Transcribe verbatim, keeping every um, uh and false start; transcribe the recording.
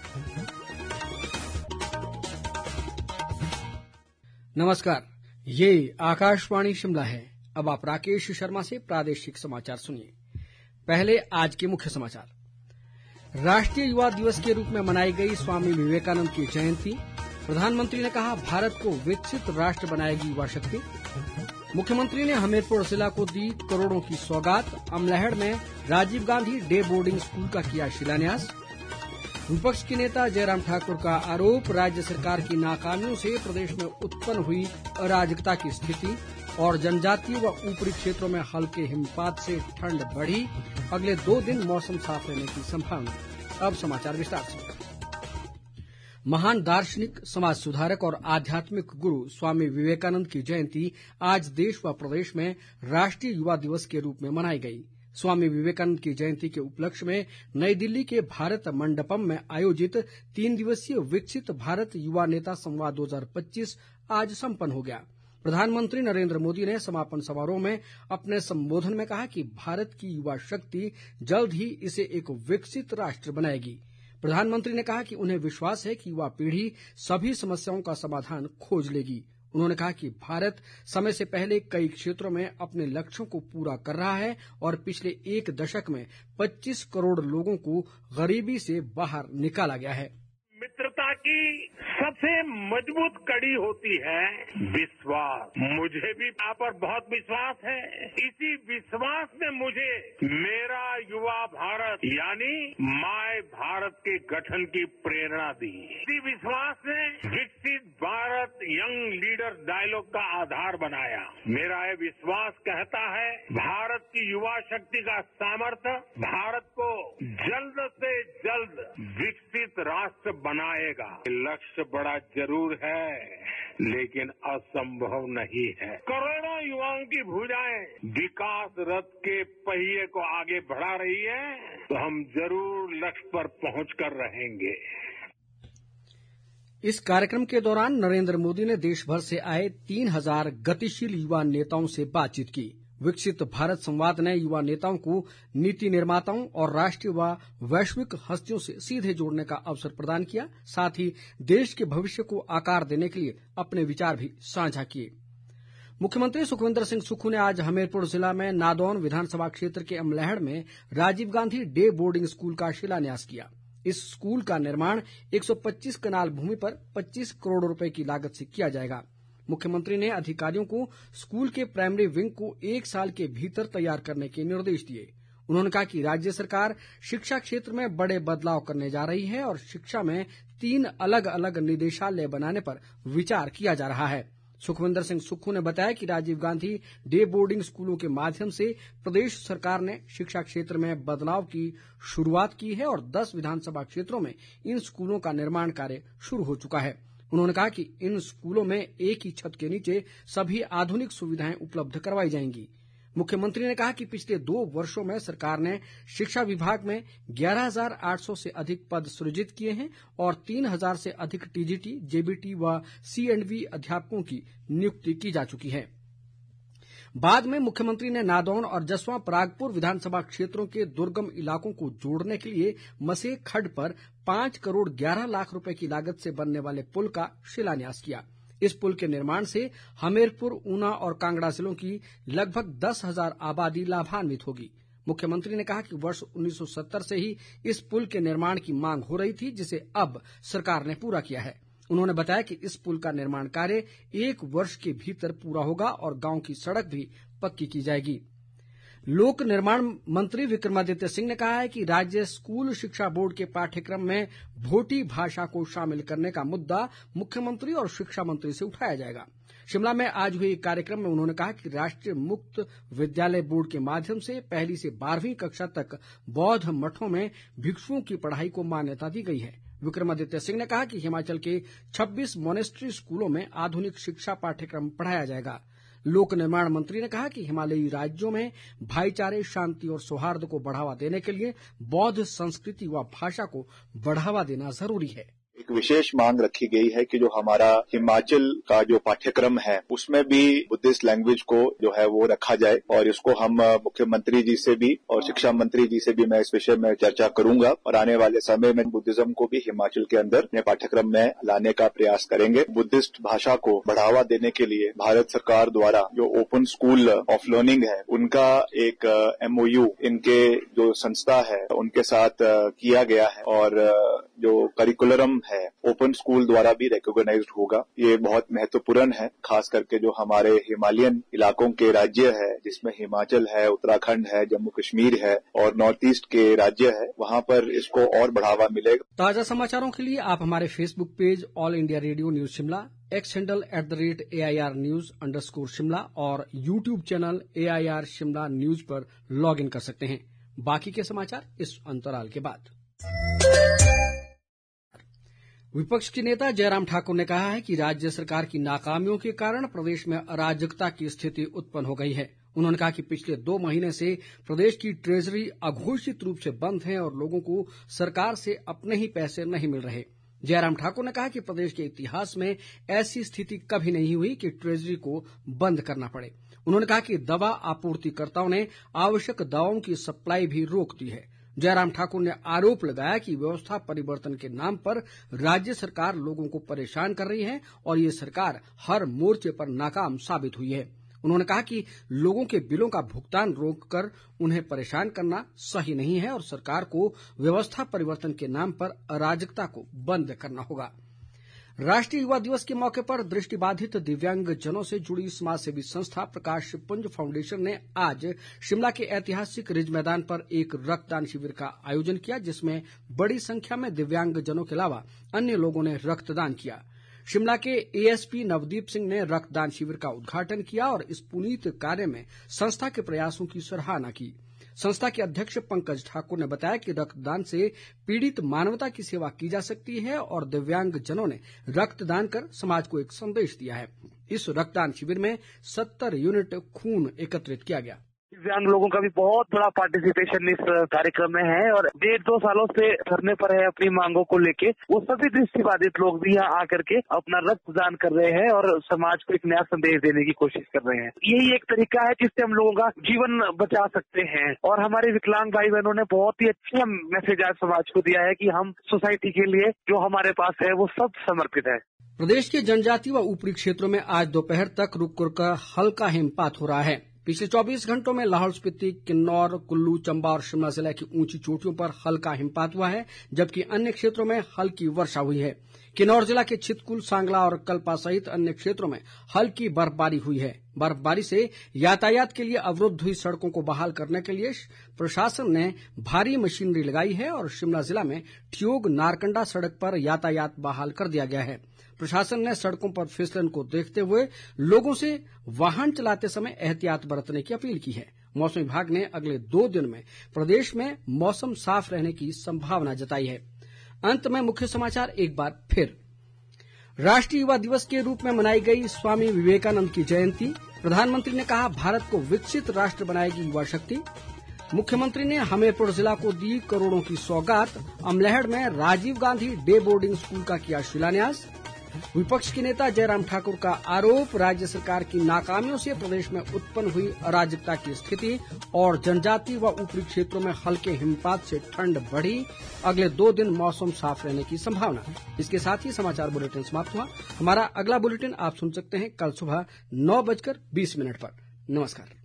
नमस्कार, ये आकाशवाणी शिमला है। अब आप राकेश शर्मा से प्रादेशिक समाचार सुनिए। पहले आज के मुख्य समाचार। राष्ट्रीय युवा दिवस के रूप में मनाई गई स्वामी विवेकानंद की जयंती। प्रधानमंत्री ने कहा, भारत को विकसित राष्ट्र बनाएगी युवा शक्ति। मुख्यमंत्री ने हमीरपुर जिला को दी करोड़ों की सौगात। अमलहड़ में Rajiv Gandhi day boarding school का किया शिलान्यास। विपक्ष के नेता जयराम ठाकुर का आरोप, राज्य सरकार की नाकामियों से प्रदेश में उत्पन्न हुई अराजकता की स्थिति। और जनजातीय व ऊपरी क्षेत्रों में हल्के हिमपात से ठंड बढ़ी, अगले दो दिन मौसम साफ रहने की संभावना। अब समाचार विस्तार से। महान दार्शनिक, समाज सुधारक और आध्यात्मिक गुरु स्वामी विवेकानंद की जयंती आज देश व प्रदेश में राष्ट्रीय युवा दिवस के रूप में मनाई गई। स्वामी विवेकानंद की जयंती के उपलक्ष्य में नई दिल्ली के भारत मंडपम में आयोजित तीन दिवसीय विकसित भारत युवा नेता संवाद दो हजार पच्चीस आज संपन्न हो गया। प्रधानमंत्री नरेंद्र मोदी ने समापन समारोह में अपने संबोधन में कहा कि भारत की युवा शक्ति जल्द ही इसे एक विकसित राष्ट्र बनाएगी। प्रधानमंत्री ने कहा कि उन्हें विश्वास है कि युवा पीढ़ी सभी समस्याओं का समाधान खोज लेगी। उन्होंने कहा कि भारत समय से पहले कई क्षेत्रों में अपने लक्ष्यों को पूरा कर रहा है और पिछले एक दशक में पच्चीस करोड़ लोगों को गरीबी से बाहर निकाला गया है। मित्रता की सबसे मजबूत कड़ी होती है विश्वास। मुझे भी आप पर बहुत विश्वास है। इसी विश्वास ने मुझे मेरा युवा भारत यानी माय भारत के गठन की प्रेरणा दी। इसी विश्वास ने विकसित भारत यंग लीडर डायलॉग का आधार बनाया। मेरा यह विश्वास कहता है, भारत की युवा शक्ति का सामर्थ्य भारत को जल्द से जल्द विकसित राष्ट्र बनाएगा। लक्ष्य बड़ा जरूर है, लेकिन असंभव नहीं है। करोड़ों युवाओं की भुजाएं विकास रथ के पहिए को आगे बढ़ा रही है, तो हम जरूर लक्ष्य पर पहुंचकर रहेंगे। इस कार्यक्रम के दौरान नरेंद्र मोदी ने देश भर से आए तीन हजार गतिशील युवा नेताओं से बातचीत की। विकसित भारत संवाद ने युवा नेताओं को नीति निर्माताओं और राष्ट्रीय व वैश्विक हस्तियों से सीधे जोड़ने का अवसर प्रदान किया। साथ ही देश के भविष्य को आकार देने के लिए अपने विचार भी साझा किए। मुख्यमंत्री सुखविंदर सिंह सुक्खू ने आज हमीरपुर जिला में नादौन विधानसभा क्षेत्र के अमलहड़ में Rajiv Gandhi day boarding school का शिलान्यास किया। इस स्कूल का निर्माण एक सौ पच्चीस कनाल भूमि पर पच्चीस करोड़ रुपए की लागत से किया जाएगा। मुख्यमंत्री ने अधिकारियों को स्कूल के प्राइमरी विंग को एक साल के भीतर तैयार करने के निर्देश दिए। उन्होंने कहा कि राज्य सरकार शिक्षा क्षेत्र में बड़े बदलाव करने जा रही है और शिक्षा में तीन अलग अलग निदेशालय बनाने पर विचार किया जा रहा है। सुखविंदर सिंह सुक्खू ने बताया कि राजीव गांधी डे बोर्डिंग स्कूलों के माध्यम से प्रदेश सरकार ने शिक्षा क्षेत्र में बदलाव की शुरुआत की है और दस विधानसभा क्षेत्रों में इन स्कूलों का निर्माण कार्य शुरू हो चुका है। उन्होंने कहा कि इन स्कूलों में एक ही छत के नीचे सभी आधुनिक सुविधाएं उपलब्ध करवाई जाएंगी। मुख्यमंत्री ने कहा कि पिछले दो वर्षों में सरकार ने शिक्षा विभाग में ग्यारह हजार आठ सौ से अधिक पद सृजित किए हैं और तीन हजार से अधिक टीजीटी, जेबीटी व सीएंडवी अध्यापकों की नियुक्ति की जा चुकी है। बाद में मुख्यमंत्री ने नादौन और जसवां परागपुर विधानसभा क्षेत्रों के दुर्गम इलाकों को जोड़ने के लिए मसे खड्ड पर पांच करोड़ ग्यारह लाख रुपए की लागत से बनने वाले पुल का शिलान्यास किया। इस पुल के निर्माण से हमीरपुर, ऊना और कांगड़ा जिलों की लगभग दस हजार आबादी लाभान्वित होगी। मुख्यमंत्री ने कहा कि वर्ष उन्नीस सौ सत्तर से ही इस पुल के निर्माण की मांग हो रही थी, जिसे अब सरकार ने पूरा किया है। उन्होंने बताया कि इस पुल का निर्माण कार्य एक वर्ष के भीतर पूरा होगा और गांव की सड़क भी पक्की की जाएगी। लोक निर्माण मंत्री विक्रमादित्य सिंह ने कहा है कि राज्य स्कूल शिक्षा बोर्ड के पाठ्यक्रम में भोटी भाषा को शामिल करने का मुद्दा मुख्यमंत्री और शिक्षा मंत्री से उठाया जाएगा। शिमला में आज हुए एक कार्यक्रम में उन्होंने कहा कि राष्ट्रीय मुक्त विद्यालय बोर्ड के माध्यम से पहली से बारहवीं कक्षा तक बौद्ध मठों में भिक्षुओं की पढ़ाई को मान्यता दी गई है। विक्रमादित्य सिंह ने कहा कि हिमाचल के छब्बीस मोनेस्ट्री स्कूलों में आधुनिक शिक्षा पाठ्यक्रम पढ़ाया जाएगा। लोक निर्माण मंत्री ने कहा कि हिमालयी राज्यों में भाईचारे, शांति और सौहार्द को बढ़ावा देने के लिए बौद्ध संस्कृति व भाषा को बढ़ावा देना जरूरी है। एक विशेष मांग रखी गई है कि जो हमारा हिमाचल का जो पाठ्यक्रम है उसमें भी बुद्धिस्ट लैंग्वेज को जो है वो रखा जाए और इसको हम मुख्यमंत्री जी से भी और शिक्षा मंत्री जी से भी मैं इस विषय में चर्चा करूंगा और आने वाले समय में बुद्धिज्म को भी हिमाचल के अंदर अपने पाठ्यक्रम में लाने का प्रयास करेंगे। बुद्धिस्ट भाषा को बढ़ावा देने के लिए भारत सरकार द्वारा जो ओपन स्कूल ऑफ लर्निंग है उनका एक एमओयू इनके जो संस्था है उनके साथ किया गया है और जो करिकुलम है ओपन स्कूल द्वारा भी रिकॉग्नाइज्ड होगा। ये बहुत महत्वपूर्ण है, खास करके जो हमारे हिमालयन इलाकों के राज्य है जिसमें हिमाचल है, उत्तराखंड है, जम्मू कश्मीर है और नॉर्थ ईस्ट के राज्य है, वहां पर इसको और बढ़ावा मिलेगा। ताजा समाचारों के लिए आप हमारे Facebook page all India radio news Shimla, X handle at the rate A I R news underscore Shimla शिमला और YouTube channel A I R Shimla news पर लॉग इन कर सकते हैं। बाकी के समाचार इस अंतराल के बाद। विपक्ष के नेता जयराम ठाकुर ने कहा है कि राज्य सरकार की नाकामियों के कारण प्रदेश में अराजकता की स्थिति उत्पन्न हो गई है। उन्होंने कहा कि पिछले दो महीने से प्रदेश की ट्रेजरी अघोषित रूप से बंद है और लोगों को सरकार से अपने ही पैसे नहीं मिल रहे। जयराम ठाकुर ने कहा कि प्रदेश के इतिहास में ऐसी स्थिति कभी नहीं हुई कि ट्रेजरी को बंद करना पड़े। उन्होंने कहा कि दवा आपूर्तिकर्ताओं ने आवश्यक दवाओं की सप्लाई भी रोक दी है। जयराम ठाकुर ने आरोप लगाया कि व्यवस्था परिवर्तन के नाम पर राज्य सरकार लोगों को परेशान कर रही है और ये सरकार हर मोर्चे पर नाकाम साबित हुई है। उन्होंने कहा कि लोगों के बिलों का भुगतान रोककर उन्हें परेशान करना सही नहीं है और सरकार को व्यवस्था परिवर्तन के नाम पर अराजकता को बंद करना होगा। राष्ट्रीय युवा दिवस के मौके पर दृष्टिबाधित दिव्यांगजनों से जुड़ी समाजसेवी संस्था प्रकाश पुंज फाउंडेशन ने आज शिमला के ऐतिहासिक रिज मैदान पर एक रक्तदान शिविर का आयोजन किया, जिसमें बड़ी संख्या में दिव्यांगजनों के अलावा अन्य लोगों ने रक्तदान किया। शिमला के A S P Navdeep Singh ने रक्तदान शिविर का उद्घाटन किया और इस पुनीत कार्य में संस्था के प्रयासों की सराहना की। संस्था के अध्यक्ष पंकज ठाकुर ने बताया कि रक्तदान से पीड़ित मानवता की सेवा की जा सकती है और दिव्यांगजनों ने रक्तदान कर समाज को एक संदेश दिया है। इस रक्तदान शिविर में सत्तर यूनिट खून एकत्रित किया गया। दिव्यांग लोगों का भी बहुत बड़ा पार्टिसिपेशन इस कार्यक्रम में है और डेढ़ दो सालों से धरने पर है अपनी मांगों को लेके। वो सभी दृष्टिबाधित लोग भी यहाँ आकर के अपना रक्तदान कर रहे हैं और समाज को एक नया संदेश देने की कोशिश कर रहे हैं। यही एक तरीका है जिससे हम लोगों का जीवन बचा सकते हैं। और हमारे विकलांग भाई बहनों ने बहुत ही अच्छा मैसेज आज समाज को दिया है कि हम सोसाइटी के लिए जो हमारे पास है वो सब समर्पित है। प्रदेश के जनजातीय व ऊपरी क्षेत्रों में आज दोपहर तक रुक रुक कर हल्का हिमपात हो रहा है। पिछले चौबीस घंटों में लाहौल स्पीति, किन्नौर, कुल्लू, चंबा और शिमला जिले की ऊंची चोटियों पर हल्का हिमपात हुआ है, जबकि अन्य क्षेत्रों में हल्की वर्षा हुई है। किन्नौर जिला के छितकुल, सांगला और कल्पा सहित अन्य क्षेत्रों में हल्की बर्फबारी हुई है। बर्फबारी से यातायात के लिए अवरुद्ध हुई सड़कों को बहाल करने के लिए प्रशासन ने भारी मशीनरी लगाई है और शिमला जिला में ठियोग नारकंडा सड़क पर यातायात बहाल कर दिया गया है। प्रशासन ने सड़कों पर फिसलन को देखते हुए लोगों से वाहन चलाते समय एहतियात बरतने की अपील की है। मौसम विभाग ने अगले दो दिन में प्रदेश में मौसम साफ रहने की संभावना जताई है। अंत में मुख्य समाचार एक बार फिर। राष्ट्रीय युवा दिवस के रूप में मनाई गई स्वामी विवेकानंद की जयंती। प्रधानमंत्री ने कहा, भारत को विकसित राष्ट्र बनाएगी युवा शक्ति। मुख्यमंत्री ने हमीरपुर जिला को दी करोड़ों की सौगात। अमलेहड़ में Rajiv Gandhi day boarding school का किया शिलान्यास। विपक्ष के नेता जयराम ठाकुर का आरोप, राज्य सरकार की नाकामियों से प्रदेश में उत्पन्न हुई अराजकता की स्थिति और जनजातीय व ऊपरी क्षेत्रों में हल्के हिमपात से ठंड बढ़ी। अगले दो दिन मौसम साफ रहने की संभावना। इसके साथ ही समाचार बुलेटिन समाप्त हुआ। हमारा अगला बुलेटिन आप सुन सकते हैं कल सुबह नौ बजकर बीस मिनट पर। नमस्कार।